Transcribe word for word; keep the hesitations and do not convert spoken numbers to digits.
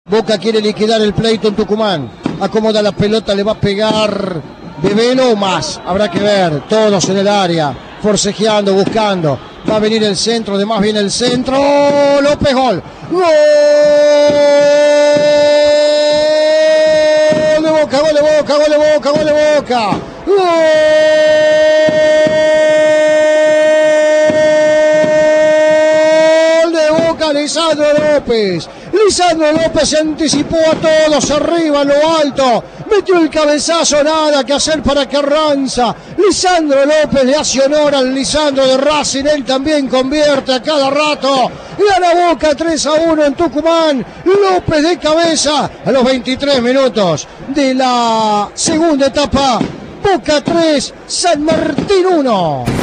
Boca quiere liquidar el pleito en Tucumán. Acomoda la pelota, le va a pegar de Velo o más. Habrá que ver. Todos en el área. Forcejeando, buscando. Va a venir el centro, además viene el centro. López, gol. ¡Gol de Boca, gol de Boca, gol de Boca, gol de Boca! ¡Gol de Boca, Lisandro López! Lisandro López se anticipó a todos arriba, en lo alto. Metió el cabezazo, nada que hacer para Carranza. Lisandro López le hace honor al Lisandro de Racing. Él también convierte a cada rato. Gana Boca tres a uno en Tucumán. López de cabeza a los veintitrés minutos de la segunda etapa. Boca tres, San Martín uno.